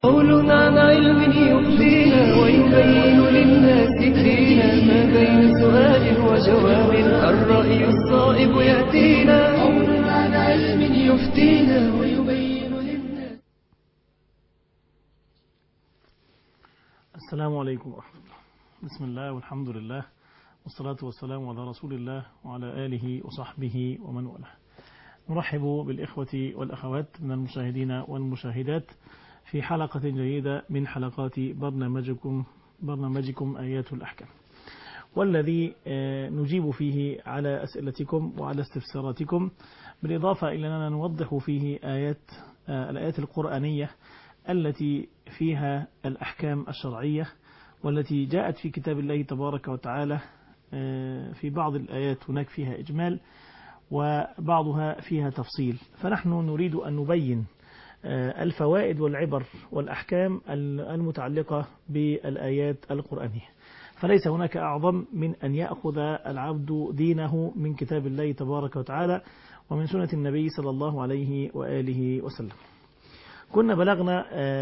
قول عن علم يفضينا ويبين للناس دينا ما بين سؤال وجواب الرأي الصائب يأتينا. قول عن علم يفضينا ويبين للناس. السلام عليكم ورحمة الله. بسم الله والحمد لله والصلاة والسلام على رسول الله وعلى آله وصحبه ومن والاه. نرحب بالإخوة والأخوات من المشاهدين والمشاهدات في حلقة جديدة من حلقات برنامجكم آيات الأحكام، والذي نجيب فيه على أسئلتكم وعلى استفساراتكم، بالإضافة إلى أننا نوضح فيه الآيات القرآنية التي فيها الأحكام الشرعية، والتي جاءت في كتاب الله تبارك وتعالى. في بعض الآيات هناك فيها إجمال وبعضها فيها تفصيل، فنحن نريد أن نبين الفوائد والعبر والأحكام المتعلقة بالآيات القرآنية. فليس هناك أعظم من أن يأخذ العبد دينه من كتاب الله تبارك وتعالى ومن سنة النبي صلى الله عليه وآله وسلم. كنا بلغنا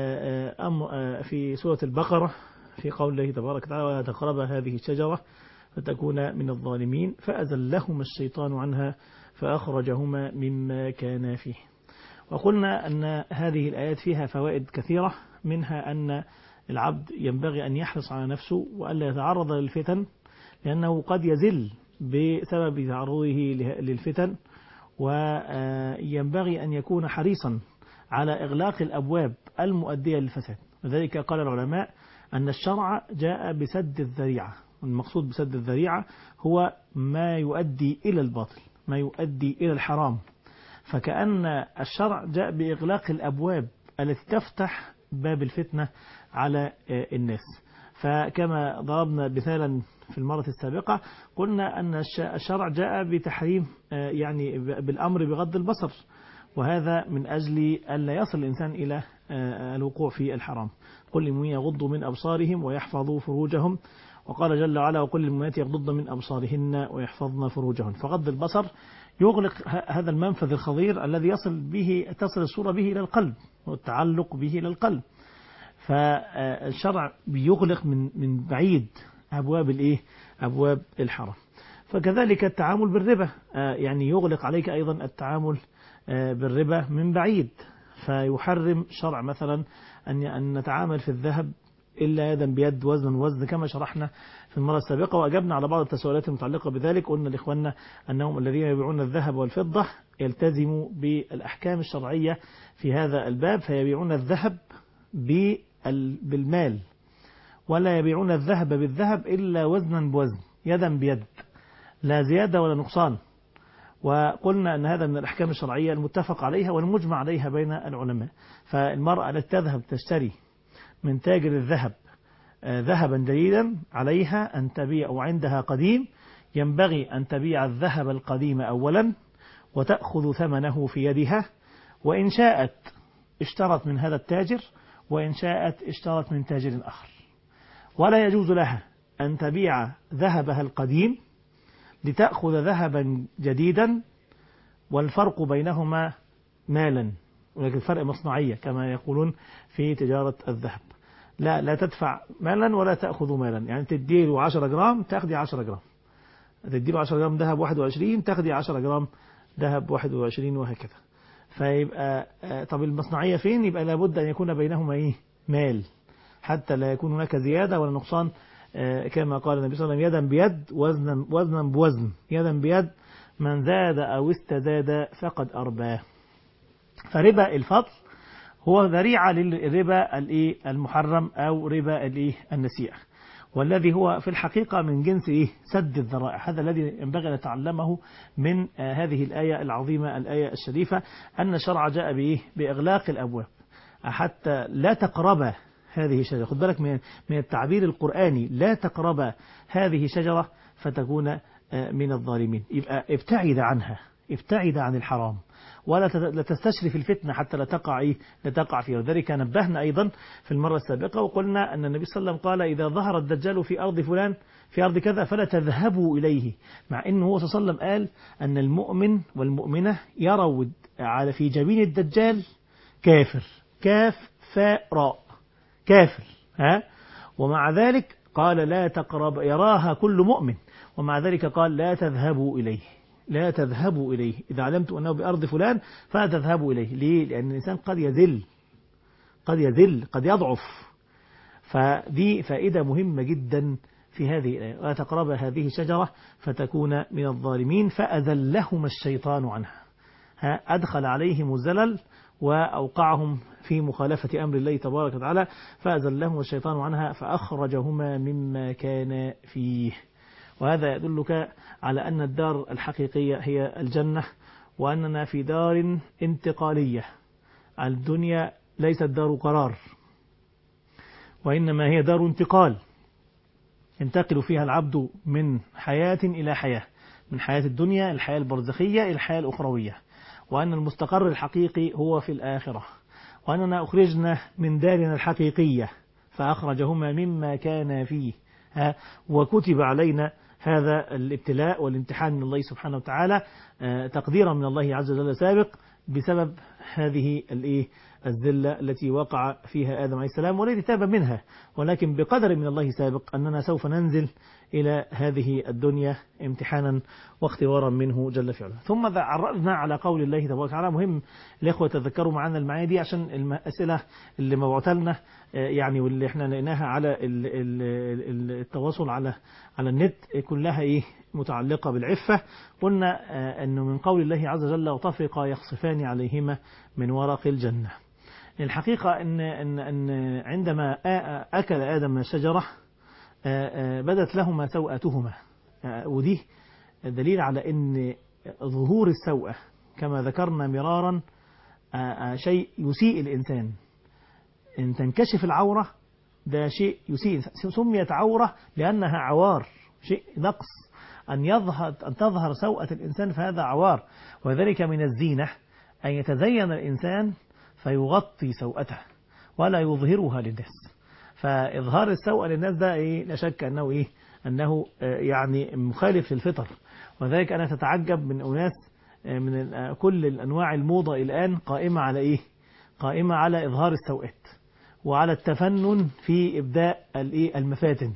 في سورة البقرة في قول الله تبارك وتعالى: ولا تقربا هذه الشجرة فتكون من الظالمين فأزلهما الشيطان عنها فأخرجهما مما كان فيه. وقلنا أن هذه الآيات فيها فوائد كثيرة، منها أن العبد ينبغي أن يحرص على نفسه وألا يتعرض للفتن، لأنه قد يزل بسبب تعرضه للفتن، وينبغي أن يكون حريصا على إغلاق الأبواب المؤدية للفساد. لذلك قال العلماء أن الشرع جاء بسد الذريعة، والمقصود بسد الذريعة هو ما يؤدي إلى الباطل، ما يؤدي إلى الحرام. فكأن الشرع جاء بإغلاق الأبواب التي تفتح باب الفتنة على الناس. فكما ضربنا مثالا في المرة السابقة، قلنا أن الشرع جاء بتحريم يعني بالأمر بغض البصر، وهذا من أجل ألا يصل الإنسان إلى الوقوع في الحرام. قل للمؤمنين يغضوا من أبصارهم ويحفظوا فروجهم، وقال جل وعلا: وقل للمؤمنات يغضضن من أبصارهن ويحفظن فروجهن. فغض البصر يغلق هذا المنفذ الخطير الذي تصل الصورة به إلى القلب والتعلق به إلى القلب. فالشرع بيغلق من بعيد أبواب الحرام. فكذلك التعامل بالربا، يعني يغلق عليك أيضا التعامل بالربا من بعيد، فيحرم شرع مثلا أن نتعامل في الذهب إلا يدا بيد وزنا وزن، كما شرحنا في المرة السابقة وأجبنا على بعض التساؤلات المتعلقة بذلك. قلنا لإخواننا أنهم الذين يبيعون الذهب والفضة يلتزموا بالأحكام الشرعية في هذا الباب، فيبيعون الذهب بالمال، ولا يبيعون الذهب بالذهب إلا وزنا بوزن، يدا بيد، لا زيادة ولا نقصان. وقلنا أن هذا من الأحكام الشرعية المتفق عليها والمجمع عليها بين العلماء. فالمرأة التي تذهب تشتري من تاجر الذهب ذهبا جديدا، عليها أن تبيع، وعندها قديم، ينبغي أن تبيع الذهب القديم أولا وتأخذ ثمنه في يدها، وإن شاءت اشترت من هذا التاجر، وإن شاءت اشترت من تاجر آخر. ولا يجوز لها أن تبيع ذهبها القديم لتأخذ ذهبا جديدا والفرق بينهما مالا، ولكن الفرق مصنعية كما يقولون في تجارة الذهب. لا تدفع مالا ولا تأخذ مالا، يعني تديله 10 جرام تأخذي 10 جرام، تديله 10 جرام ذهب 21 تأخذي 10 جرام ذهب 21، وهكذا. فيبقى طب المصنعية فين؟ يبقى لابد أن يكون بينهما مال، حتى لا يكون هناك زيادة ولا نقصان، كما قال النبي صلى الله عليه وسلم: يدا بيد وزنا بوزن، يدا بيد، من زاد أو استزاد فقد أرباه. فربا الفضل هو ذريعة للربا المحرم أو ربا النسيئة، والذي هو في الحقيقة من جنس سد الذرائع. هذا الذي ينبغي أن نتعلمه من هذه الآية العظيمة، الآية الشريفة، أن الشرع جاء بإغلاق الأبواب حتى لا تقرب هذه الشجرة. خد بالك من التعبير القرآني: لا تقرب هذه الشجرة فتكون من الظالمين. يبقى ابتعد عنها، ابتعد عن الحرام، ولا تستشرف الفتنة حتى لا تقع فيها. وذلك نبهنا أيضا في المرة السابقة وقلنا أن النبي صلى الله عليه وسلم قال: إذا ظهر الدجال في أرض فلان، في أرض كذا، فلا تذهبوا إليه، مع أنه هو صلى الله عليه وسلم قال أن المؤمن والمؤمنة يروا في جبين الدجال كافر، كاف فاء راء، كافر ومع ذلك قال لا تقرب، يراها كل مؤمن، ومع ذلك قال لا تذهبوا إليه، لا تذهبوا إليه، إذا علمت أنه بأرض فلان فلا تذهبوا إليه. ليه؟ لأن الإنسان قد يذل، قد يضعف. فدي فائدة مهمة جدا في هذه الآية، لا تقرب هذه الشجرة فتكون من الظالمين، فأذلهما الشيطان عنها، أدخل عليهم الزلل وأوقعهم في مخالفة أمر الله تبارك وتعالى، فأذلهما الشيطان عنها فأخرجهما مما كان فيه. وهذا يدلك على أن الدار الحقيقية هي الجنة، وأننا في دار انتقالية. الدنيا ليست دار قرار، وإنما هي دار انتقال، ينتقل فيها العبد من حياة إلى حياة، من حياة الدنيا الحياة البرزخية إلى الحياة الأخروية، وأن المستقر الحقيقي هو في الآخرة، وأننا أخرجنا من دارنا الحقيقية فأخرجهما مما كان فيه، وكتب علينا هذا الابتلاء والامتحان من الله سبحانه وتعالى تقديرا من الله عز وجل سابق بسبب هذه الذلة التي وقع فيها آدم عليه السلام والتي تاب منها، ولكن بقدر من الله سابق أننا سوف ننزل إلى هذه الدنيا امتحانا واختبارا منه جل في علاه. ثم عرضنا على قول الله تبارك وتعالى، مهم الإخوة تذكروا معنا المعاني دي عشان الأسئلة اللي مبعوثة لنا يعني واللي احنا لقيناها على التواصل على النت كلها متعلقة بالعفة. قلنا أنه من قول الله عز وجل وطفقا يخصفان عليهما من ورق الجنة. الحقيقة أن عندما أكل آدم من الشجرة بدت لهما سوءتهما، ودي دليل على أن ظهور السوءة كما ذكرنا مرارا شيء يسيء الإنسان. إن تنكشف العورة ده شيء يسيء، سميت عورة لأنها عوار، شيء نقص. أن تظهر سوءة الإنسان فهذا عوار، وذلك من الزينة أن يتزين الإنسان فيغطي سوءته ولا يظهرها للناس. فإظهار السوءة للناس ده لا شك أنه يعني مخالف للفطر. وذلك أنا تتعجب من أناس من كل الأنواع الموضة الآن قائمة على إظهار السوءات وعلى التفنن في إبداء المفاتن،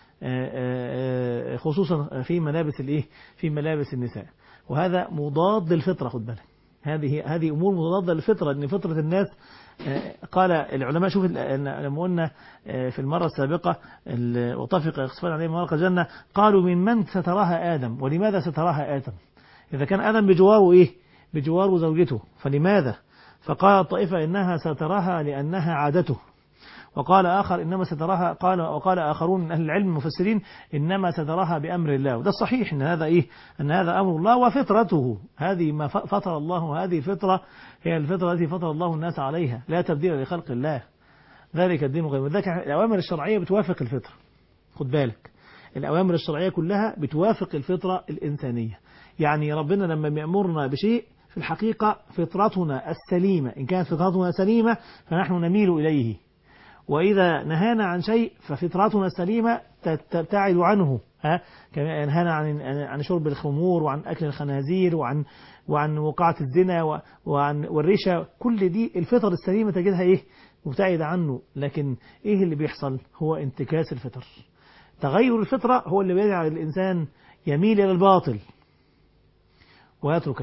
خصوصا في ملابس النساء، وهذا مضاد للفطرة. خد بالك، هذه أمور مضادة للفطرة، أن فطرة الناس قال العلماء. شوف لما قلنا في المرة السابقة وطفق يخصفان عليه من ورق الجنة، قالوا من سترها آدم، ولماذا سترها آدم؟ إذا كان آدم بجواره زوجته فلماذا؟ فقال الطائفة إنها سترها لأنها عادته، وقال آخر إنما ستراها، وقال آخرون من أهل العلم المفسرين إنما ستراها بأمر الله. وده الصحيح أن هذا أمر الله وفطرته، هذه ما فطر الله، وهذه الفطرة هي الفطرة التي فطر الله الناس عليها، لا تبديل لخلق الله، ذلك الدين القيم. وذلك الأوامر الشرعية بتوافق الفطرة. خد بالك، الأوامر الشرعية كلها بتوافق الفطرة الإنسانية. يعني ربنا لما يأمرنا بشيء في الحقيقة فطرتنا السليمة، إن كانت فطرتنا سليمة فنحن نميل إليه، وإذا نهانا عن شيء ففطرتنا السليمة تبتعد عنه. كما ينهانا عن شرب الخمور وعن أكل الخنازير وعن وقعة الزنا وعن والرشا، كل دي الفطر السليمة تجدها مبتعدة عنه. لكن اللي بيحصل هو انتكاس الفطر، تغير الفطرة هو اللي بيجعل الإنسان يميل إلى الباطل ويترك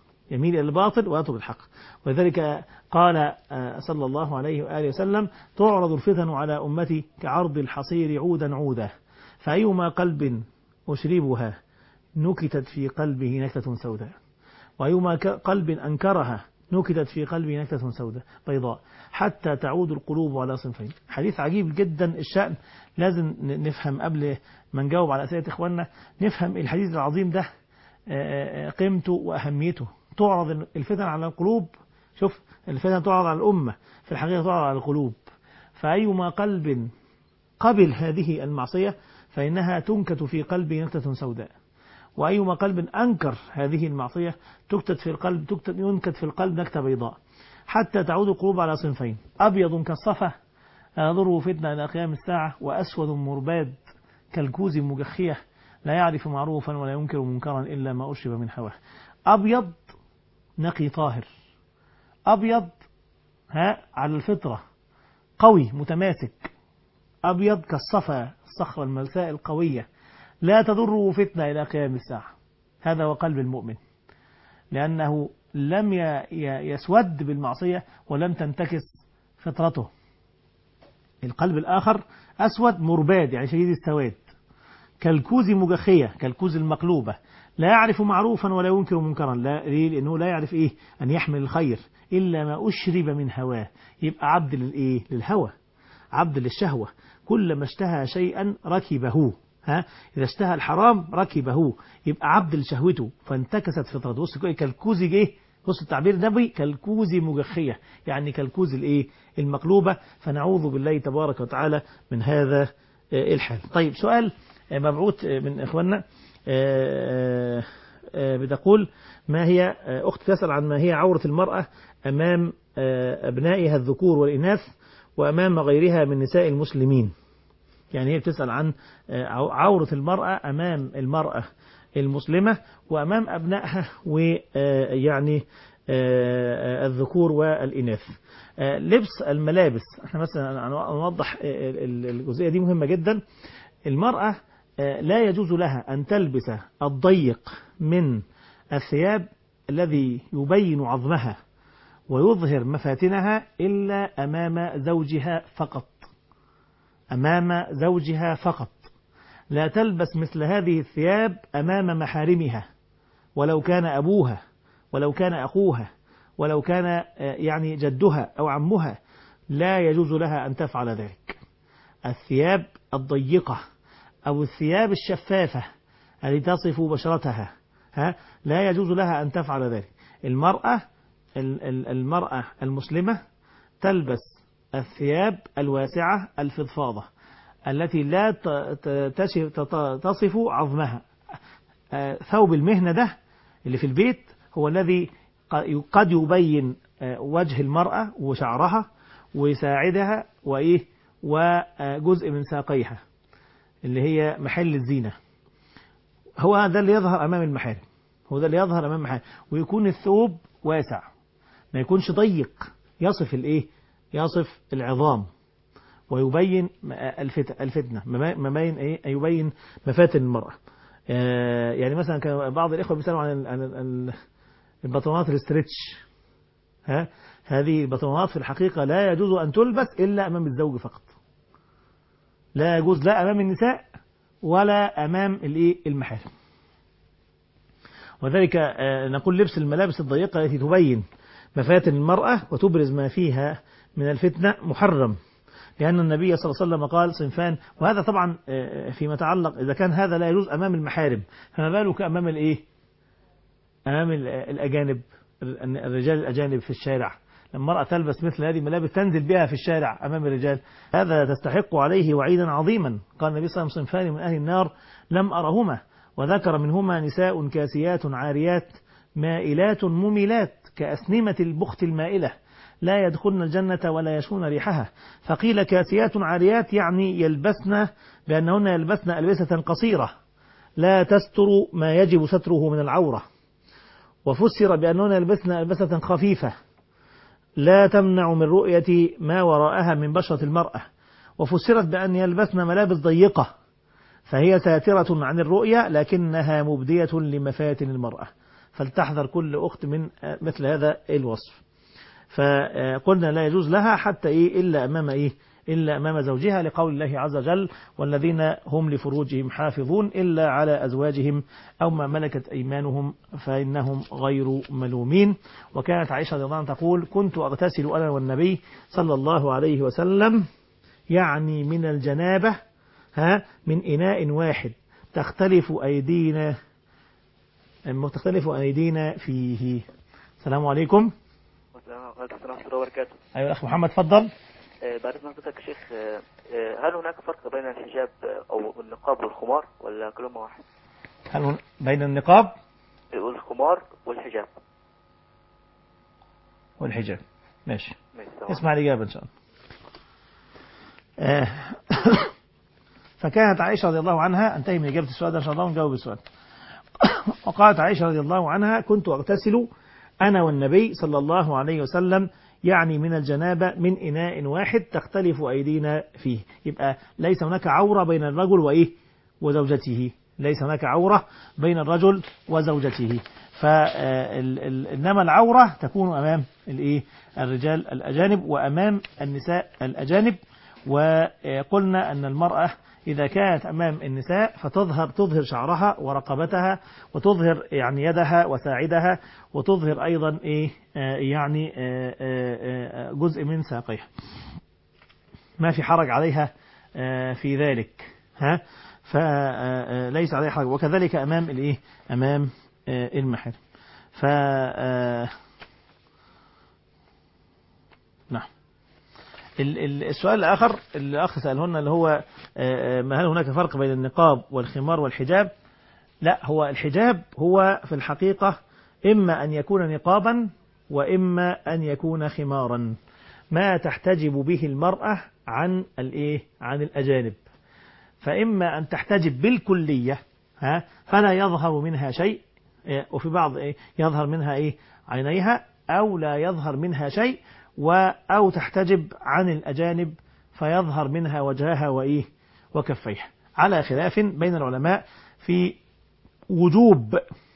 الحق. ولذلك قال صلى الله عليه وآله وسلم تعرض الفتن على أمتي كعرض الحصير عودا عودا، فأيما قلب أشربها نكتت في قلبه نكتة سوداء، وأيما قلب أنكرها نكتت في قلبه نكتة سوداء بيضاء، حتى تعود القلوب على صنفين. حديث عجيب جدا الشأن، لازم نفهم قبل ما نجاوب على أسئلة إخواننا، نفهم الحديث العظيم ده قيمته وأهميته. تعرض الفتن على القلوب، شوف الفتن تعرض على الأمة، في الحقيقة تعرض على القلوب. فأيما قلب قبل هذه المعصية فإنها تنكت في قلبه نكتة سوداء، وأيما قلب أنكر هذه المعصية ينكت في القلب نكتة بيضاء، حتى تعود القلوب على صنفين: أبيض كالصفا يضره فتنة إلى قيام الساعة، وأسود مرباد كالكوز مجخية لا يعرف معروفا ولا ينكر منكرا إلا ما أشرب من هواه. أبيض نقي طاهر، أبيض على الفطرة، قوي متماسك أبيض كالصفا الصخرة الملساء القوية لا تضره فتنة إلى قيام الساعة. هذا هو قلب المؤمن، لأنه لم يسود بالمعصية ولم تنتكس فطرته. القلب الآخر أسود مرباد يعني شديد السواد، كالكوز مجخية كالكوز المقلوبة، لا يعرف معروفا ولا ينكر منكرا. لا ليه؟ لأنه لا يعرف إيه أن يحمل الخير إلا ما أشرب من هواه. يبقى عبد للإيه؟ للهوى، عبد للشهوة. كلما اشتهى شيئا ركبه، إذا اشتهى الحرام ركبه، يبقى عبد لشهوته فانتكست فطرته. بص كالكوز إيه؟ بص التعبير النبوي كالكوز مجخية يعني كالكوز الإيه؟ المقلوبة. فنعوذ بالله تبارك وتعالى من هذا الحال. طيب سؤال مبعوث من إخواننا بتقول ما هي أخت تسأل عن ما هي عورة المرأة أمام أبنائها الذكور والإناث وأمام غيرها من نساء المسلمين. يعني هي بتسأل عن عورة المرأة أمام المرأة المسلمة وأمام أبنائها ويعني الذكور والإناث. لبس الملابس، احنا مثلا نوضح الجزئية دي مهمة جدا. المرأة لا يجوز لها أن تلبس الضيق من الثياب الذي يبين عظمها ويظهر مفاتنها إلا أمام زوجها فقط، أمام زوجها فقط. لا تلبس مثل هذه الثياب أمام محارمها، ولو كان أبوها ولو كان أخوها ولو كان يعني جدها أو عمها، لا يجوز لها أن تفعل ذلك. الثياب الضيقة أو الثياب الشفافة التي تصف بشرتها لا يجوز لها أن تفعل ذلك. المرأة المسلمة تلبس الثياب الواسعة الفضفاضة التي لا تصف عظمها. ثوب المهنة ده اللي في البيت هو الذي قد يبين وجه المرأة وشعرها وساعدها وجزء من ساقيها اللي هي محل الزينة. هو ده اللي يظهر أمام المحارم، هو ده اللي يظهر أمام المحارم. ويكون الثوب واسع ما يكونش ضيق يصف يصف العظام ويبين الفتنة، يبين مفاتن المرأة. يعني مثلا كان بعض الإخوة بيسألوا عن البطانات الاسترتش. هذه البطانات في الحقيقة لا يجوز أن تلبس إلا أمام الزوج فقط، لا يجوز لا أمام النساء ولا أمام المحارم. وذلك نقول لبس الملابس الضيقة التي تبين مفاتن المرأة وتبرز ما فيها من الفتنة محرم، لأن النبي صلى الله عليه وسلم قال صنفان. وهذا طبعا فيما يتعلق إذا كان هذا لا يجوز أمام المحارم، فما بالك أمام أمام الأجانب، الرجال الأجانب في الشارع. لما المرأة تلبس مثل هذه الملابس تنزل بها في الشارع أمام الرجال، هذا تستحق عليه وعيدا عظيما. قال النبي صلى الله عليه وسلم صنفان من أهل النار لم أرهما، وذكر منهما نساء كاسيات عاريات مائلات مميلات كأسنمة البخت المائلة لا يدخلن الجنة ولا يشون ريحها. فقيل كاسيات عاريات يعني يلبسن بأنهن يلبسن ألبسة قصيرة لا تستر ما يجب ستره من العورة، وفسر بأنهن يلبسن ألبسة خفيفة لا تمنع من رؤية ما وراءها من بشرة المرأة، وفسرت بأن يلبسن ملابس ضيقة فهي ساترة عن الرؤية لكنها مبدية لمفاتن المرأة. فلتحذر كل أخت من مثل هذا الوصف. فقلنا لا يجوز لها حتى إلا أمام زوجها، لقول الله عز وجل والذين هم لفروجهم حافظون إلا على أزواجهم أو ما ملكت أيمانهم فإنهم غير ملومين. وكانت عائشة رضي الله عنها تقول كنت أغتسل أنا والنبي صلى الله عليه وسلم يعني من الجنابة من إناء واحد تختلف أيدينا فيه. السلام عليكم. ورحمة الله وبركاته. أيها الأخ محمد تفضل. بعد ما حضرتك يا شيخ، هل هناك فرق بين الحجاب أو النقاب والخمار ولا كلهم واحد؟ هل بين النقاب والخمار والحجاب؟ ماشي. اسمع الإجابة إن شاء الله. فكانت عائشة رضي الله عنها، انتهي من إجابة السؤال ده إن شاء الله ونجاوب السؤال. وقالت عائشة رضي الله عنها كنت أغتسل أنا والنبي صلى الله عليه وسلم يعني من الجنابة من إناء واحد تختلف أيدينا فيه. يبقى ليس هناك عورة بين الرجل وإيه وزوجته، ليس هناك عورة بين الرجل وزوجته. إنما العورة تكون أمام الإيه الرجال الأجانب وأمام النساء الأجانب. وقلنا أن المرأة إذا كانت أمام النساء تظهر شعرها ورقبتها، وتظهر يعني يدها وساعدها، وتظهر أيضا يعني جزء من ساقيها، ما في حرج عليها في ذلك، فليس عليها حرج. وكذلك أمام أمام المحرم. نعم. السؤال الآخر الأخ سألهن اللي هو هل هناك فرق بين النقاب والخمار والحجاب؟ لا، هو الحجاب هو في الحقيقة إما أن يكون نقابا وإما أن يكون خمارا، ما تحتجب به المرأة عن عن الأجانب. فإما أن تحتجب بالكلية فلا يظهر منها شيء، وفي بعض يظهر منها عينيها، أو لا يظهر منها شيء، أو تحتجب عن الأجانب فيظهر منها وجهها وكفيها، على خلاف بين العلماء في وجوب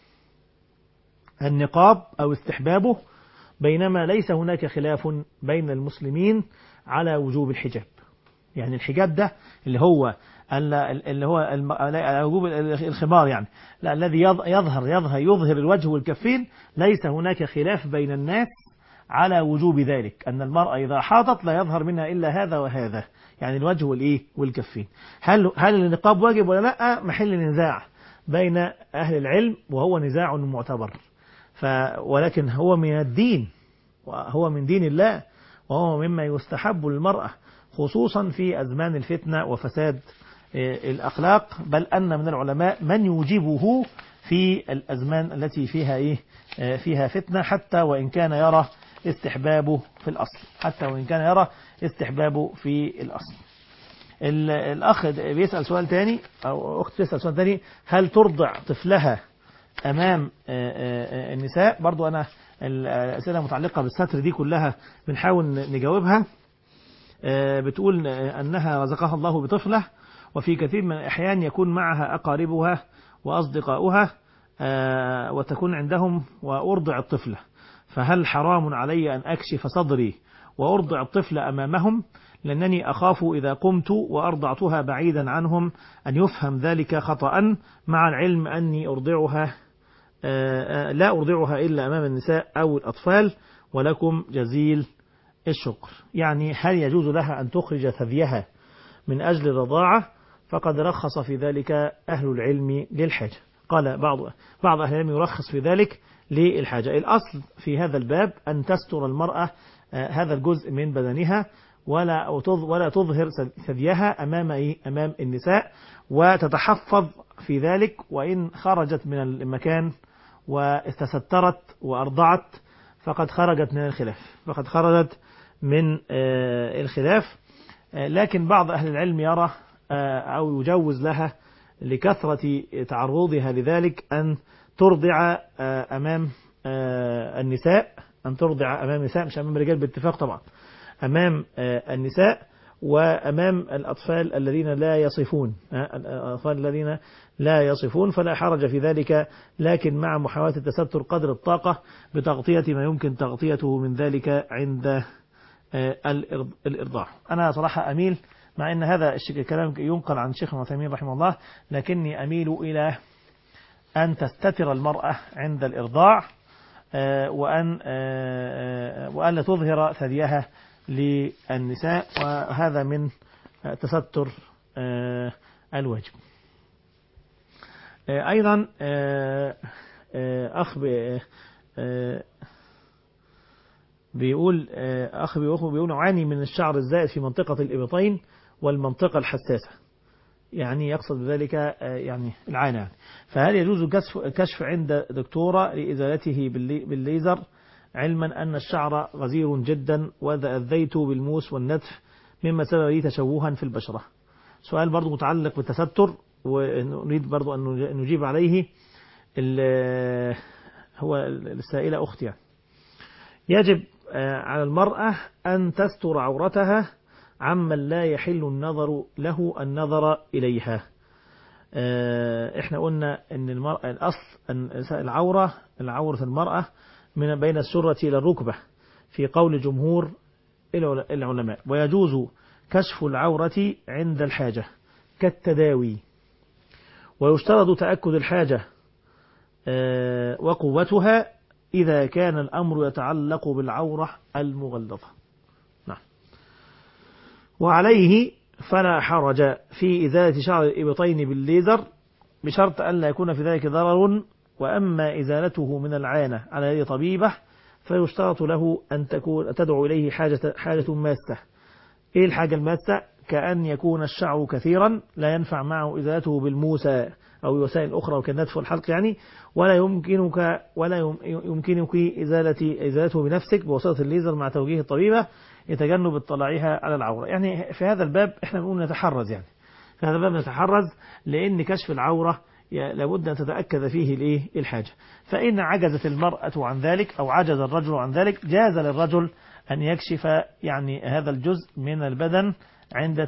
النقاب أو استحبابه، بينما ليس هناك خلاف بين المسلمين على وجوب الحجاب. يعني الحجاب ده اللي هو وجوب الخمار، يعني لا، الذي يظهر الوجه والكفين، ليس هناك خلاف بين الناس على وجوب ذلك، أن المرأة إذا حاضت لا يظهر منها إلا هذا وهذا، يعني الوجه والكفين. هل النقاب واجب ولا لا؟ محل نزاع بين أهل العلم، وهو نزاع معتبر، ولكن هو من الدين، وهو من دين الله، وهو مما يستحب للمرأة، خصوصا في أزمان الفتنة وفساد الأخلاق، بل أن من العلماء من يوجبه في الأزمان التي فيها فتنة، حتى وإن كان يرى استحبابه في الأصل. الأخ بيسأل سؤال تاني، أو أخت بيسأل سؤال تاني، هل ترضع طفلها أمام النساء؟ برضو أنا الأسئلة المتعلقة بالستر دي كلها بنحاول نجاوبها. بتقول أنها رزقها الله بطفلة، وفي كثير من الأحيان يكون معها أقاربها وأصدقاؤها وتكون عندهم وأرضع الطفلة، فهل حرام علي أن أكشف صدري وأرضع الطفل أمامهم؟ لأنني أخاف إذا قمت وأرضعتها بعيدا عنهم أن يفهم ذلك خطأ، مع العلم أني لا أرضعها إلا أمام النساء أو الأطفال، ولكم جزيل الشكر. يعني هل يجوز لها أن تخرج ثديها من أجل الرضاعة؟ فقد رخص في ذلك أهل العلم للحاجة. قال بعض أهل العلم يرخص في ذلك للحاجة. الأصل في هذا الباب أن تستر المرأة هذا الجزء من بدنها، ولا تظهر ثديها أمام النساء، وتتحفظ في ذلك، وإن خرجت من المكان واستسترت وأرضعت فقد خرجت من الخلاف. لكن بعض أهل العلم يرى أو يجوز لها لكثرة تعرضها لذلك أن ترضع أمام النساء، مش أمام الرجال باتفاق طبعا، أمام النساء وأمام الأطفال الذين لا يصفون، فلا حرج في ذلك، لكن مع محاولة التستر قدر الطاقة بتغطية ما يمكن تغطيته من ذلك عند الإرضاع. أنا صراحة أميل، مع أن هذا الكلام ينقل عن الشيخ ابن عثيمين رحمه الله، لكني أميل إلى أن تستتر المرأة عند الإرضاع، وأن لا تظهر ثديها للنساء، وهذا من تستر الواجب. أيضا أخ بيقول أعاني من الشعر الزائد في منطقة الإبطين والمنطقة الحساسة، يعني يقصد بذلك يعني العانة، فهل يجوز كشف عند دكتورة لإزالته بالليزر، علما أن الشعر غزير جدا وتأذيت بالموس والنتف مما سبب لي تشوها في البشرة؟ سؤال برضو متعلق بالتستر، ونريد برضو أن نجيب عليه. هو السائلة أختي، يعني يجب على المرأة أن تستر عورتها عمن لا يحل النظر له النظر إليها. احنا قلنا ان المرأة الأصل أن العورة المرأة من بين السرة إلى الركبة في قول جمهور العلماء، ويجوز كشف العورة عند الحاجة كالتداوي، ويشترط تأكد الحاجة وقوتها إذا كان الأمر يتعلق بالعورة المغلظة. نعم. وعليه فلا حرج في إزالة شعر الإبطين بالليزر بشرط أن لا يكون في ذلك ضرر، وأما إزالته من العانة على يد طبيبة فيشترط له أن تدعو إليه حاجة ماسة. إيه الحاجة الماسة؟ كأن يكون الشعر كثيرا لا ينفع معه إزالته بالموسى أو وسائل أخرى وكالنتف والحلق يعني، ولا يمكنك إزالته بنفسك بواسطة الليزر مع توجيه الطبيبة لتجنب اطلاعها على العورة. يعني في هذا الباب احنا نقول نتحرز، يعني في هذا الباب نتحرز، لأن كشف العورة لابد أن تتأكد فيه الحاجة. فإن عجزت المرأة عن ذلك أو عجز الرجل عن ذلك جاز للرجل أن يكشف يعني هذا الجزء من البدن عند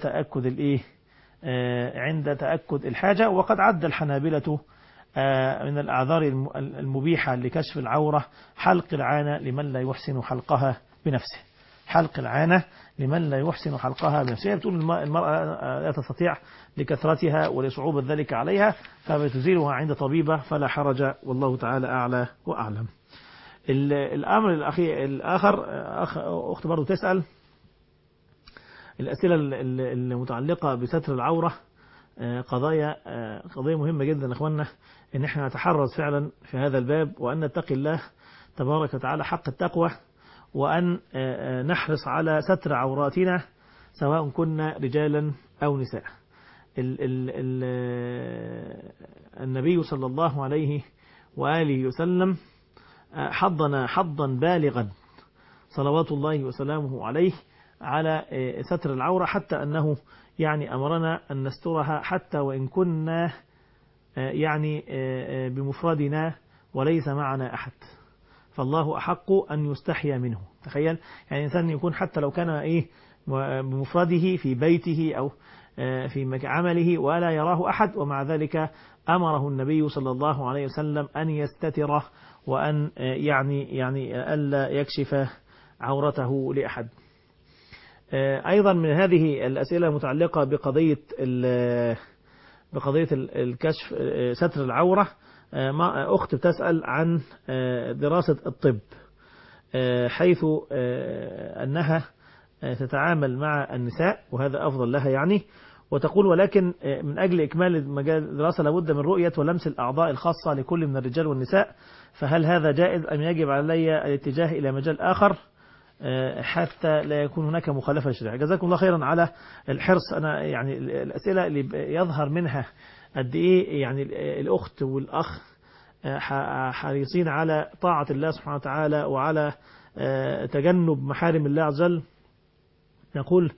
تأكد الحاجة. وقد عد الحنابلة من الأعذار المبيحة لكشف العورة حلق العانة لمن لا يحسن حلقها بنفسه. حلق العانة لمن لا يحسن حلقها بنفسه، بتقول المرأة لا تستطيع لكثرتها ولصعوبة ذلك عليها فبتزيلها عند طبيبة فلا حرج، والله تعالى أعلى وأعلم. الأمر الآخر أخت برضو تسأل الأسئلة المتعلقة بستر العورة، قضية مهمة جدا أخوانا، إن احنا نتحرز فعلا في هذا الباب، وأن نتقي الله تبارك وتعالى حق التقوى، وأن نحرص على ستر عوراتنا سواء كنا رجالا أو نساء. النبي صلى الله عليه وآله وسلم حضنا حضا بالغا صلوات الله وسلامه عليه على ستر العورة، حتى أنه يعني أمرنا أن نسترها حتى وإن كنا يعني بمفردنا وليس معنا أحد، فالله أحق أن يستحيا منه. تخيل يعني إنسان يكون حتى لو كان بمفرده في بيته أو في عمله ولا يراه أحد، ومع ذلك أمره النبي صلى الله عليه وسلم أن يستتره وأن يعني ألا يكشف عورته لأحد. أيضا من هذه الأسئلة المتعلقة بقضية الكشف ستر العورة، أخت بتسأل عن دراسة الطب، حيث أنها تتعامل مع النساء وهذا أفضل لها يعني، وتقول ولكن من أجل إكمال مجال الدراسة لابد من رؤية ولمس الأعضاء الخاصة لكل من الرجال والنساء، فهل هذا جائز أم يجب علي الاتجاه إلى مجال آخر حتى لا يكون هناك مخالفة للشريعة؟ جزاكم الله خيرا على الحرص. أنا يعني الأسئلة اللي يظهر منها قد إيه يعني الأخت والأخ حريصين على طاعة الله سبحانه وتعالى وعلى تجنب محارم الله عز وجل. نقول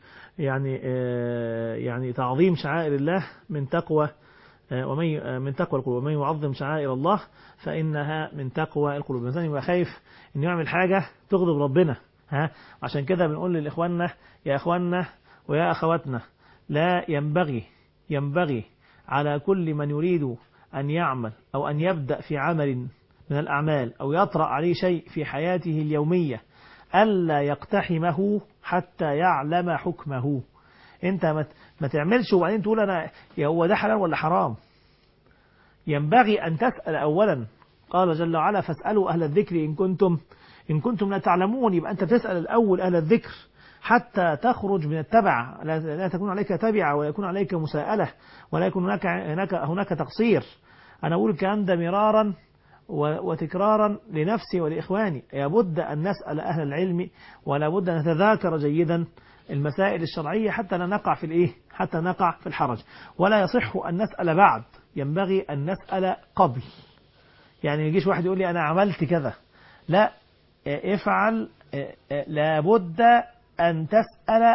يعني تعظيم شعائر الله من تقوى القلوب، ومن يعظم شعائر الله فإنها من تقوى القلوب. الإنسان يبقى خايف إنه يعمل حاجة تغضب ربنا، عشان كده بنقول للإخواننا يا إخواننا ويا أخواتنا، لا ينبغي على كل من يريد أن يعمل أو أن يبدأ في عمل من الأعمال أو يطرأ عليه شيء في حياته اليومية ألا يقتحمه حتى يعلم حكمه. أنت ما تعملش وبعدين تقول أنا هو ده حلال ولا حرام. ينبغي أن تسأل أولا، قال جل وعلا فاسألوا أهل الذكر إن كنتم لا تعلمون. يبقى أنت تسأل الأول أهل الذكر حتى تخرج من التبع، لا تكون عليك تبعة ولا يكون عليك مساءلة ولا يكون هناك تقصير. أنا أقول الكلام ده مرارا وتكرارا لنفسي ولإخواني، لابد أن نسأل أهل العلم ولا بد أن نتذاكر جيدا المسائل الشرعية حتى لا نقع حتى نقع في الحرج. ولا يصح أن نسأل بعد، ينبغي أن نسأل قبل. يعني يجيش واحد يقول لي أنا عملت كذا، لا، افعل، لابد أن تسأل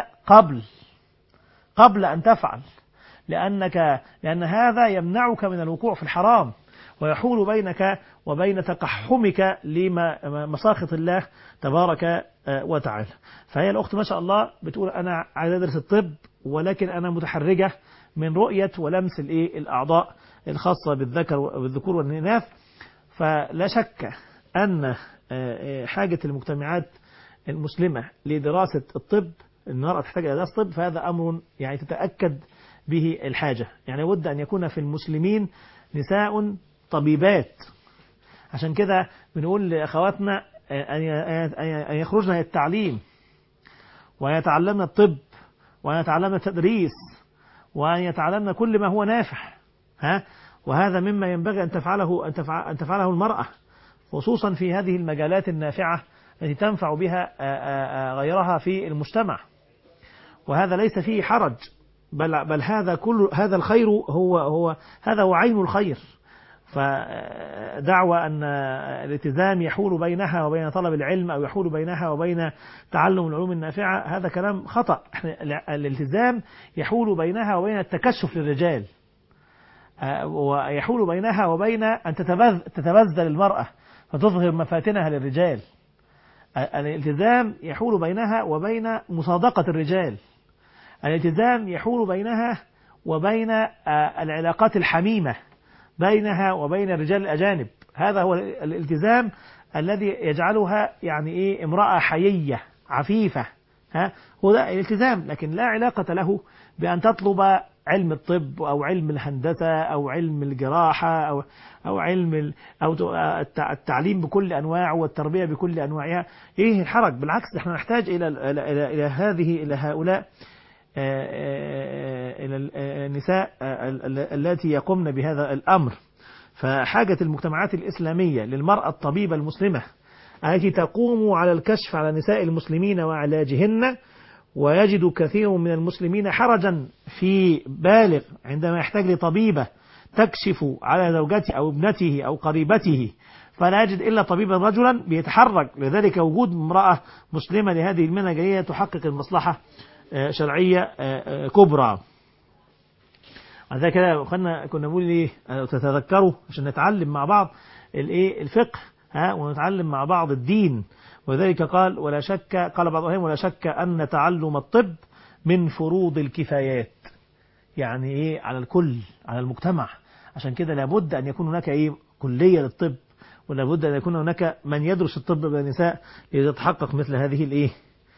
قبل أن تفعل، لأن هذا يمنعك من الوقوع في الحرام. ويحول بينك وبين تقحمك لمساخط الله تبارك وتعالى. فهي الأخت ما شاء الله بتقول أنا عايز أدرس الطب، ولكن أنا متحرجة من رؤية ولمس الأعضاء الخاصة بالذكور والإناث. فلا شك أن حاجة المجتمعات المسلمة لدراسة الطب، المرأة تحتاج إلى دراسة الطب، فهذا أمر يعني تتأكد به الحاجة. يعني ود أن يكون في المسلمين نساء طبيبات. عشان كده بنقول لأخواتنا أن يخرجن للتعليم ويتعلمن الطب ويتعلمن التدريس وأن يتعلمن كل ما هو نافع. وهذا مما ينبغي أن تفعله المرأة، خصوصا في هذه المجالات النافعة التي تنفع بها غيرها في المجتمع. وهذا ليس فيه حرج، بل هذا الخير هذا هو عين الخير. فدعوى أن الالتزام يحول بينها وبين طلب العلم أو يحول بينها وبين تعلم العلوم النافعة، هذا كلام خطأ. الالتزام يحول بينها وبين التكشف للرجال، ويحول بينها وبين أن تتبذل المرأة فتظهر مفاتنها للرجال. الالتزام يحول بينها وبين مصادقة الرجال. الالتزام يحول بينها وبين العلاقات الحميمة بينها وبين الرجال الأجانب. هذا هو الالتزام الذي يجعلها يعني امرأة حيية عفيفة. هو ده الالتزام، لكن لا علاقة له بأن تطلب علم الطب أو علم الهندسة أو علم الجراحة أو علم التعليم بكل أنواعه والتربية بكل أنواعها. إيه الحرج؟ بالعكس، نحن نحتاج إلى هؤلاء، إلى النساء التي يقومن بهذا الأمر. فحاجة المجتمعات الإسلامية للمرأة الطبيبة المسلمة التي تقوم على الكشف على نساء المسلمين وعلاجهن. ويجد كثير من المسلمين حرجا في بالغ عندما يحتاج لطبيبة تكشف على زوجته أو ابنته أو قريبته، فلا يجد إلا طبيبا رجلا بيتحرك. لذلك وجود امرأة مسلمة لهذه المهنة جاية تحقق المصلحة شرعية كبرى. عندها كده كنا نقول ايه، تتذكروا عشان نتعلم مع بعض الفقه ونتعلم مع بعض الدين. وذلك قال ولا شك، قال بعضهم ولا شك أن تعلم الطب من فروض الكفايات، يعني ايه على الكل، على المجتمع. عشان كده لابد أن يكون هناك كلية للطب، ولابد أن يكون هناك من يدرس الطب بالنساء ليتحقق مثل هذه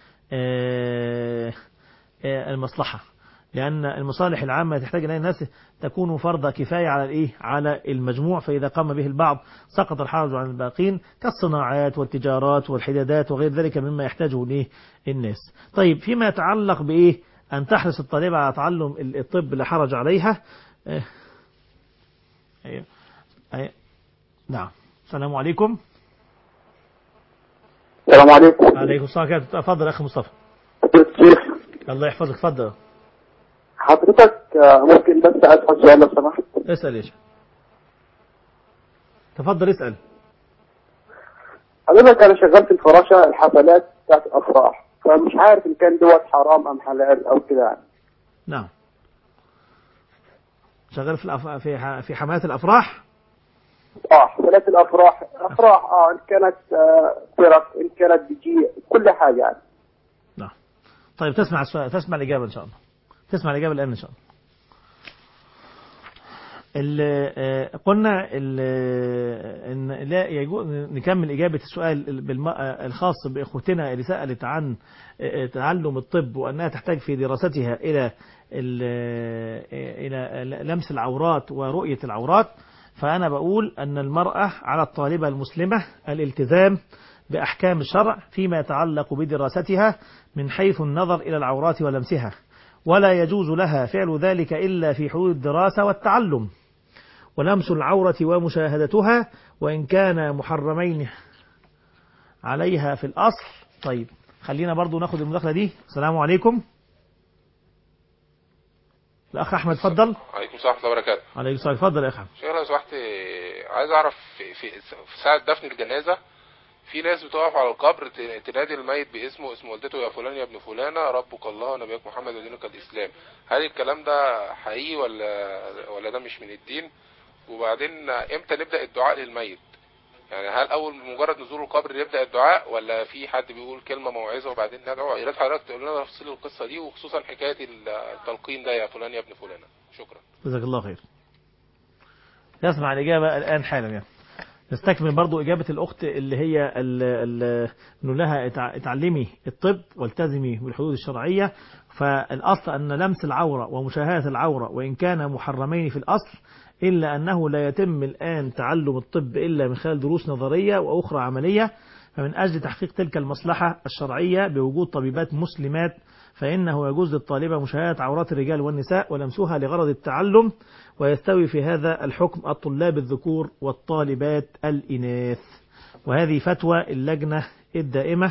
المصلحة. لأن المصالح العامة تحتاج إلى الناس تكون فرض كفاية على المجموع، فإذا قام به البعض سقط الحرج عن الباقين، كالصناعات والتجارات والحدادات وغير ذلك مما يحتاجه الناس. طيب، فيما يتعلق أن تحرص الطالبة على تعلم الطب لا حرج عليها. نعم. السلام عليكم. السلام عليكم. عليكم السلام. تفضل أخي مصطفى. الله يحفظك. تفضل حضرتك. ممكن بس أسأل سؤال لو سمحت؟ اسأل ايش؟ تفضل اسأل. حضرتك أنا شغال في الفراشة، الحفلات بتاعت الأفراح، فمش عارف إن كان دوت حرام أم حلال أو كده يعني. نعم. شغال في حملات الأفراح. حفلات الأفراح إن كانت فرق، إن كانت بيجي كل حاجة يعني. نعم. طيب، تسمع السؤال، تسمع الإجابة إن شاء الله. تسمع الإجابة الآن إن شاء الله. قلنا إن لا يجوز نكمل إجابة السؤال الخاص بإخوتنا اللي سألت عن تعلم الطب وأنها تحتاج في دراستها إلى لمس العورات ورؤية العورات. فأنا بقول أن المرأة على الطالبة المسلمة الالتزام بأحكام الشرع فيما يتعلق بدراستها من حيث النظر إلى العورات ولمسها، ولا يجوز لها فعل ذلك إلا في حدود الدراسة والتعلم. ولمس العورة ومشاهدتها وإن كان محرمين عليها في الأصل. طيب، خلينا برضو ناخد المداخلة دي. السلام عليكم. الأخ أحمد تفضل. عليكم السلام ورحمة الله وبركاته. عليكم السلام. تفضل يا أخ أحمد. شيخ لو سمحت، عايز أعرف في ساعة دفن الجنازة في ناس بتقف على القبر تنادي الميت باسمه، اسم والدته، يا فلان يا ابن فلانة، ربك الله ونبيك محمد ودينك الإسلام. هل الكلام ده حقيقي ولا ده مش من الدين؟ وبعدين امتى نبدأ الدعاء للميت؟ يعني هل اول مجرد نزول القبر يبدأ الدعاء، ولا في حد بيقول كلمة موعظة وبعدين ندعو؟ يا ريت حضرتك تقول لنا تفصيل القصة دي، وخصوصا حكاية التلقين ده يا فلان يا ابن فلانة. شكرا. جزاك الله خير. نسمع الإجابة الآن حالا يعني. نستكمل برضو إجابة الأخت اللي هي نقول لها اتعلمي الطب والتزمي بالحدود الشرعية. فالأصل أن لمس العورة ومشاهدة العورة وإن كان محرمين في الأصل، إلا أنه لا يتم الآن تعلم الطب إلا من خلال دروس نظرية وأخرى عملية. فمن أجل تحقيق تلك المصلحة الشرعية بوجود طبيبات مسلمات، فإنه يجوز للطالبة مشاهدة عورات الرجال والنساء ولمسها لغرض التعلم، ويستوي في هذا الحكم الطلاب الذكور والطالبات الإناث. وهذه فتوى اللجنة الدائمة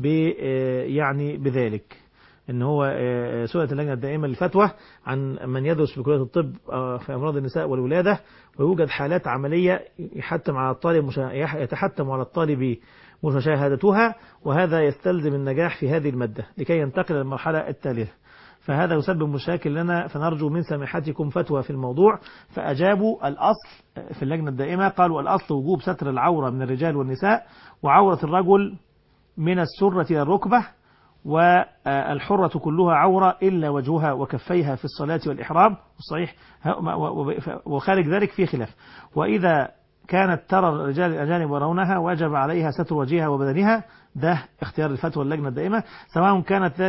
يعني بذلك، إن هو سئلت اللجنة الدائمة للفتوى عن من يدرس بكلية الطب في أمراض النساء والولادة، ويوجد حالات عملية يتحتم على الطالب مشاهدتها، وهذا يستلزم النجاح في هذه المادة لكي ينتقل للمرحلة التالية. فهذا يسبب مشاكل لنا، فنرجو من سماحتكم فتوى في الموضوع. فأجابوا الأصل في اللجنة الدائمة، قالوا الأصل وجوب ستر العورة من الرجال والنساء، وعورة الرجل من السرة إلى الركبة، والحرة كلها عورة إلا وجهها وكفيها في الصلاة والإحرام. والصحيح وخارج ذلك في خلاف. وإذا كانت ترى الرجال الأجانب يرونها وجب عليها ستر وجهها وبدنها. ده اختيار الفتوى اللجنة الدائمة، سواء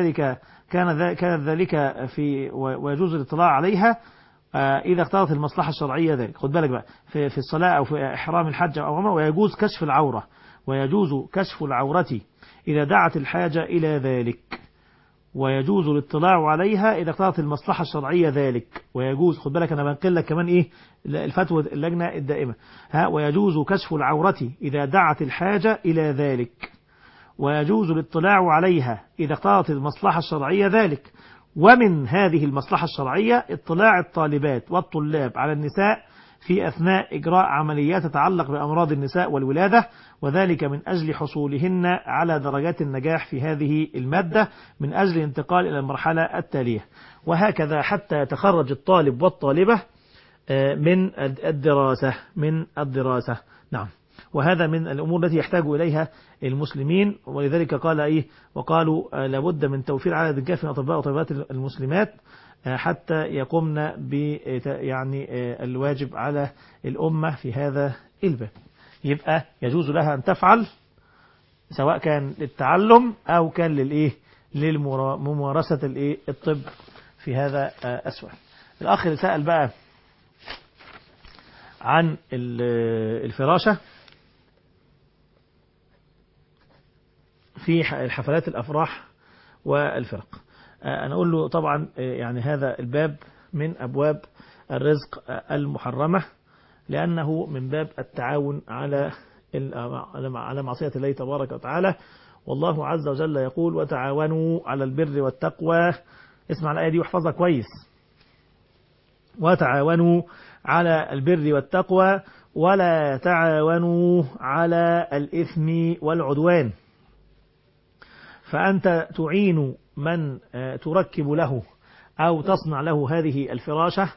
كان ذلك في ويجوز الاطلاع عليها إذا اقتضت المصلحة الشرعية ذلك. خد بالك بقى في الصلاة أو في إحرام الحج أو عمرة. ويجوز كشف العورة، ويجوز كشف العورة إذا دعت الحاجة إلى ذلك، ويجوز الاطلاع عليها إذا اقتضت المصلحة الشرعية ذلك. ويجوز، خد بالك أنا بنقل لك كمان إيه الفتوى اللجنة الدائمة، ويجوز كشف العورة إذا دعت الحاجة إلى ذلك، ويجوز الاطلاع عليها إذا اقتضت المصلحة الشرعية ذلك. ومن هذه المصلحة الشرعية اطلاع الطالبات والطلاب على النساء في أثناء إجراء عمليات تتعلق بأمراض النساء والولادة، وذلك من أجل حصولهن على درجات النجاح في هذه المادة من أجل الانتقال إلى المرحلة التالية. وهكذا حتى يتخرج الطالب والطالبة من الدراسة. نعم. وهذا من الأمور التي يحتاج إليها المسلمين. ولذلك قال وقالوا لابد من توفير عدد كافٍ من الأطباء وطبيبات المسلمات حتى يقومن يعني الواجب على الأمة في هذا الباب. يبقى يجوز لها أن تفعل سواء كان للتعلم أو كان لممارسة الطب في هذا السؤال. الأخ اللي سأل بقى عن الفراشة في حفلات الأفراح والفرق. أنا أقول له طبعا يعني هذا الباب من أبواب الرزق المحرمة، لأنه من باب التعاون على معصية الله تبارك وتعالى. والله عز وجل يقول وتعاونوا على البر والتقوى. اسمع الآية دي واحفظها كويس. وتعاونوا على البر والتقوى ولا تعاونوا على الإثم والعدوان. فأنت تعين من تركب له أو تصنع له هذه الفراشة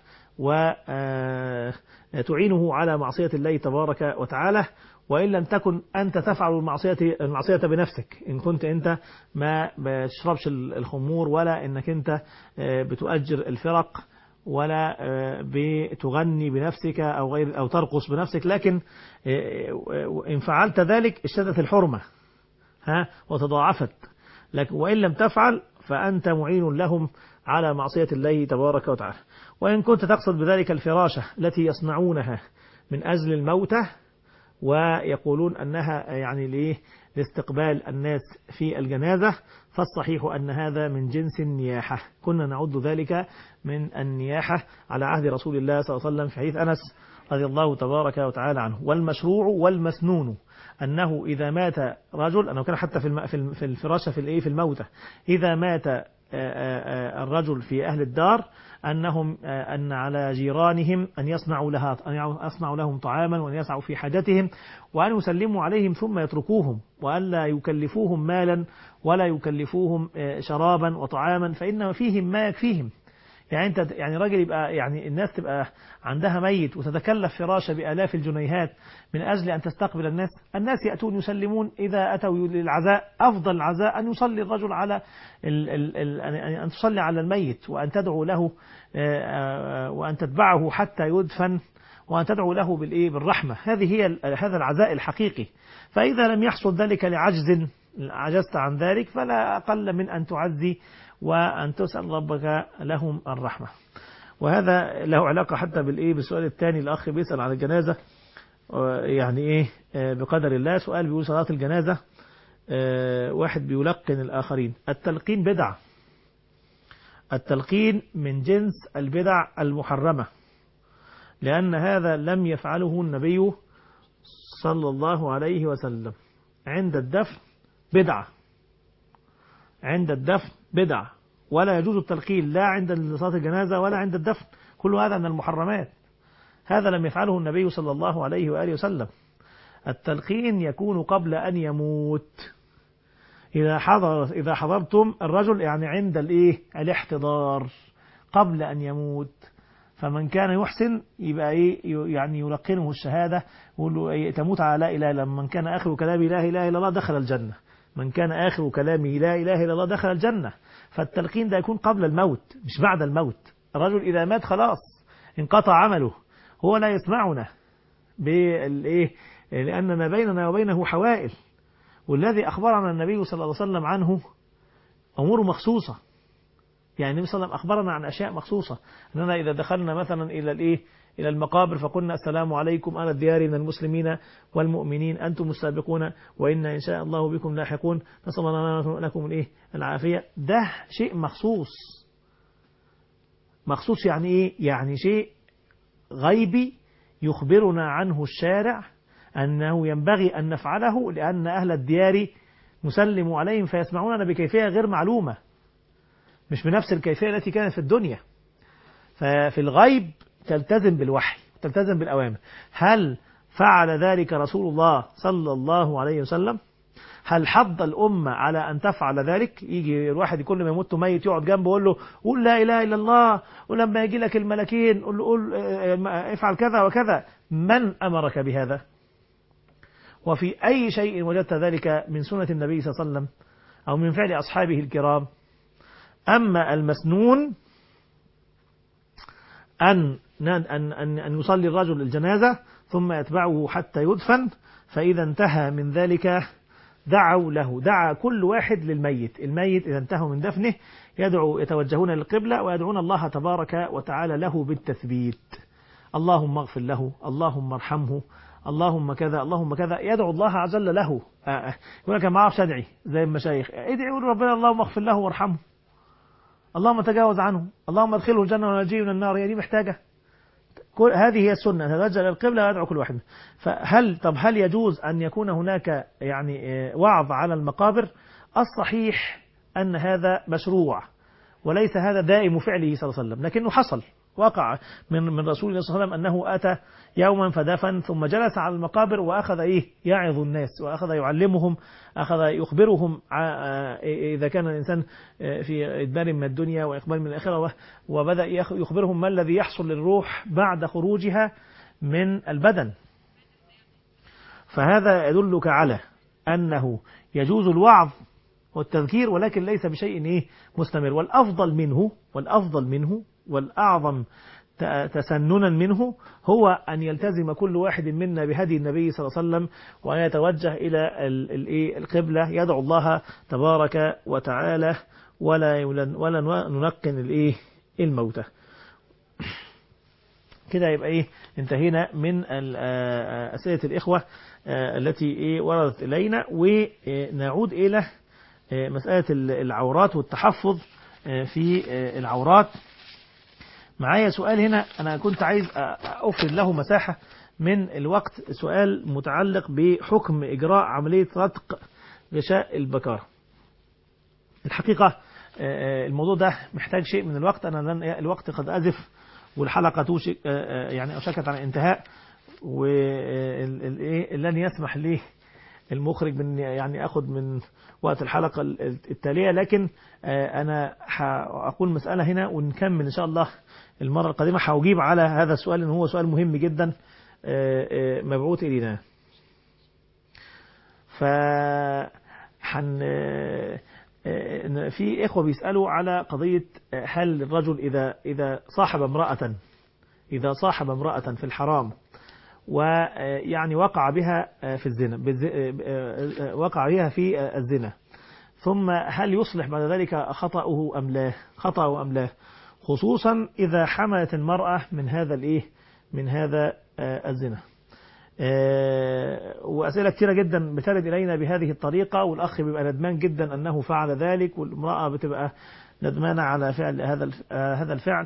وتعينه على معصية الله تبارك وتعالى، وإن لم تكن أنت تفعل المعصية بنفسك، إن كنت أنت ما بتشربش الخمور، ولا إنك أنت بتؤجر الفرق، ولا بتغني بنفسك أو ترقص بنفسك، لكن إن فعلت ذلك اشتدت الحرمة وتضاعفت. لكن وإن لم تفعل فأنت معين لهم على معصية الله تبارك وتعالى. وإن كنت تقصد بذلك الفراشة التي يصنعونها من أجل الموتى ويقولون أنها يعني لاستقبال الناس في الجنازة، فالصحيح أن هذا من جنس النياحة. كنا نعد ذلك من النياحة على عهد رسول الله صلى الله عليه وسلم في حديث أنس رضي الله تبارك وتعالى عنه. والمشروع والمسنون أنه إذا مات رجل، أنه كان حتى في الفراشة في الموتى، إذا مات الرجل في أهل الدار أن على جيرانهم أن يصنعوا لهم طعاما وأن يسعوا في حاجتهم وأن يسلموا عليهم ثم يتركوهم، وأن لا يكلفوهم مالا ولا يكلفوهم شرابا وطعاما، فإن فيهم ما يكفيهم. يعني أنت يعني راجل يبقى يعني الناس تبقى عندها ميت وتتكلف فراشة بآلاف الجنيهات من أجل أن تستقبل الناس. الناس يأتون يسلمون إذا أتوا للعزاء. أفضل العزاء أن يصلي الرجل على أن تصلي على الميت وأن تدعو له وأن تتبعه حتى يدفن وأن تدعو له بالرحمة. هذا العزاء الحقيقي. فإذا لم يحصل ذلك عجزت عن ذلك، فلا أقل من أن تعزي وأن تسأل ربك لهم الرحمة. وهذا له علاقة حتى بالسؤال الثاني. الأخ بيسأل عن الجنازة، يعني بقدر الله. سؤال بيقول صلاة الجنازة واحد بيلقن الآخرين. التلقين بدعة. التلقين من جنس البدع المحرمة، لأن هذا لم يفعله النبي صلى الله عليه وسلم. عند الدفن بدعة، عند الدفن بدعة، ولا يجوز التلقين لا عند صلاة الجنازة ولا عند الدفن. كل هذا من المحرمات. هذا لم يفعله النبي صلى الله عليه وآله وسلم. التلقين يكون قبل أن يموت. إذا حضرتم الرجل يعني عند الاحتضار قبل أن يموت. فمن كان يحسن يبقى يعني يلقنه الشهادة، يقول له تموت على لا إله إلا الله. من كان آخر كلامه لا إله إلا الله دخل الجنة. من كان آخر كلامه لا إله إلا الله دخل الجنة. فالتلقين ده يكون قبل الموت مش بعد الموت. الرجل إذا مات خلاص انقطع عمله، هو لا يسمعنا لأن ما بيننا وبينه حوائل. والذي أخبرنا النبي صلى الله عليه وسلم عنه أمور مخصوصة. يعني النبي صلى الله عليه وسلم أخبرنا عن أشياء مخصوصة، أننا إذا دخلنا مثلا إلى المقابر فقلنا السلام عليكم أهل الديار من المسلمين والمؤمنين أنتم السابقون وإنا إن شاء الله بكم لاحقون نسأل الله لكم العافية. ده شيء مخصوص. مخصوص يعني إيه؟ يعني شيء غيبي يخبرنا عنه الشارع أنه ينبغي أن نفعله، لأن أهل الديار نسلم عليهم فيسمعوننا بكيفية غير معلومة، مش بنفس الكيفية التي كانت في الدنيا. ففي الغيب تلتزم بالوحي، تلتزم بالأوامر. هل فعل ذلك رسول الله صلى الله عليه وسلم؟ هل حض الأمة على أن تفعل ذلك؟ يجي الواحد كل ما يموت ميت يقعد جنبه ويقول له قول لا إله إلا الله، ولما يجي لك الملكين قول افعل كذا وكذا. من أمرك بهذا؟ وفي أي شيء وجدت ذلك من سنة النبي صلى الله عليه وسلم أو من فعل أصحابه الكرام؟ أما المسنون أن يصلي الرجل الجنازة ثم يتبعه حتى يدفن، فإذا انتهى من ذلك دعوا له. دعا كل واحد للميت. الميت إذا انتهوا من دفنه يتوجهون للقبلة ويدعون الله تبارك وتعالى له بالتثبيت. اللهم اغفر له، اللهم ارحمه، اللهم كذا، اللهم كذا. يدعو الله عز وجل له. يقول لك ما اعرفش ادعي زي المشايخ. ادعي يقول ربنا اللهم اغفر له وارحمه، اللهم تجاوز عنه، اللهم ادخله الجنة ونجيه من النار. هي دي محتاجة. هذه هي السنة، تتوجه للقبلة ويدعو كل واحد. هل يجوز أن يكون هناك يعني وعظ على المقابر؟ الصحيح أن هذا مشروع، وليس هذا دائم فعله صلى الله عليه وسلم، لكنه حصل وقع من رسول الله صلى الله عليه وسلم أنه أتى يوما فدفن ثم جلس على المقابر وأخذ يعظ الناس وأخذ يعلمهم، أخذ يخبرهم إذا كان الإنسان في إدبار من الدنيا وإقبال من الآخرة، وبدأ يخبرهم ما الذي يحصل للروح بعد خروجها من البدن. فهذا يدلك على أنه يجوز الوعظ والتذكير، ولكن ليس بشيء مستمر. والأفضل منه والأعظم تسننا منه هو أن يلتزم كل واحد منا بهدي النبي صلى الله عليه وسلم، وأن يتوجه إلى القبلة يدعو الله تبارك وتعالى، ولا ننقن الموتى. كده يبقى انتهينا من أسئلة الإخوة التي وردت إلينا، ونعود إلى مسألة العورات والتحفظ في العورات. معايا سؤال هنا أنا كنت عايز أفرد له مساحة من الوقت، سؤال متعلق بحكم إجراء عملية رتق غشاء البكارة. الحقيقة الموضوع ده محتاج شيء من الوقت. أنا الوقت قد أزف والحلقة توشك يعني أوشكت على الانتهاء، ولن يسمح لي المخرج من يعني أخذ من وقت الحلقة التالية، لكن أنا هقول مسألة هنا ونكمل إن شاء الله المرة القادمة. هأجيب على هذا السؤال، إن هو سؤال مهم جدا مبعوث إلينا. في إخوة بيسألوا على قضية هل الرجل إذا صاحب امرأة في الحرام ويعني وقع بها في الزنا، وقع بها في الزنا، ثم هل يصلح بعد ذلك خطأه أم لا، خصوصا إذا حملت المرأة من هذا الزنا. وأسئلة كثيرة جدا بترد إلينا بهذه الطريقة، والأخ بيبقى ندمان جدا أنه فعل ذلك، والامرأة بتبقى ندمانة على فعل هذا الفعل.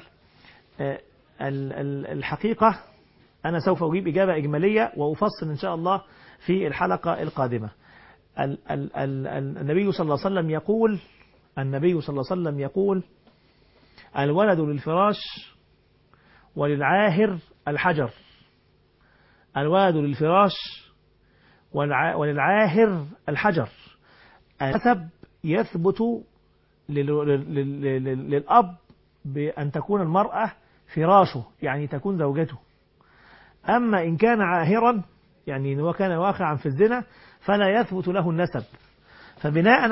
الحقيقة أنا سوف أجيب إجابة إجمالية وأفصل إن شاء الله في الحلقة القادمة. النبي صلى الله عليه وسلم يقول الولد للفراش وللعاهر الحجر. الولد للفراش وللعاهر الحجر. النسب يثبت للأب بأن تكون المرأة فراشه، يعني تكون زوجته. أما إن كان عاهرا، يعني إن كان واقعا في الزنا، فلا يثبت له النسب. فبناء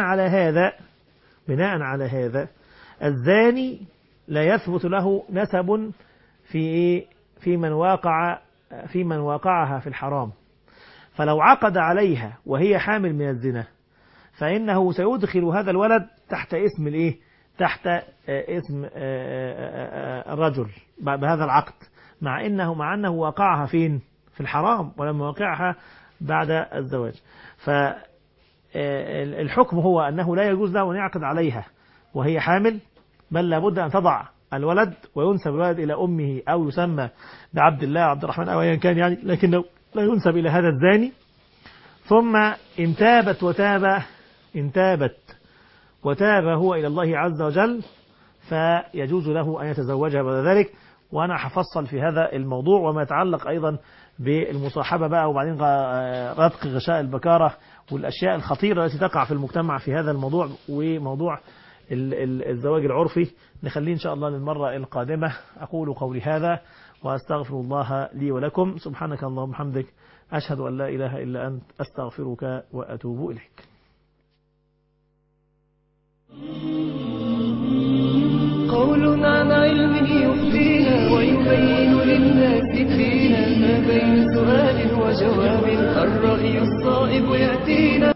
على هذا الزاني لا يثبت له نسب في من واقعها في الحرام. فلو عقد عليها وهي حامل من الزنا، فإنه سيدخل هذا الولد تحت اسم تحت اسم الرجل بهذا العقد، مع أنه واقعها في الحرام ولم يواقعها بعد الزواج. فالحكم هو أنه لا يجوز له أن يعقد عليها وهي حامل، بل لابد أن تضع الولد وينسب الولد إلى أمه، أو يسمى بعبد الله عبد الرحمن أو أيا كان، يعني لكنه لا ينسب إلى هذا الزاني. ثم إن تابت وتاب هو إلى الله عز وجل، فيجوز له أن يتزوجها بعد ذلك. وأنا حفصل في هذا الموضوع وما يتعلق أيضا بالمصاحبة بقى، وبعدين رتق غشاء البكارة والأشياء الخطيرة التي تقع في المجتمع في هذا الموضوع، وموضوع الزواج العرفي نخليه إن شاء الله للمرة القادمة. أقول قولي هذا وأستغفر الله لي ولكم. سبحانك اللهم وبحمدك، أشهد أن لا إله إلا أنت، أستغفرك وأتوب إليك. قول عن علم يفدينا ويبين للناس فينا ما بين سؤال وجواب، الرأي الصائب يأتينا.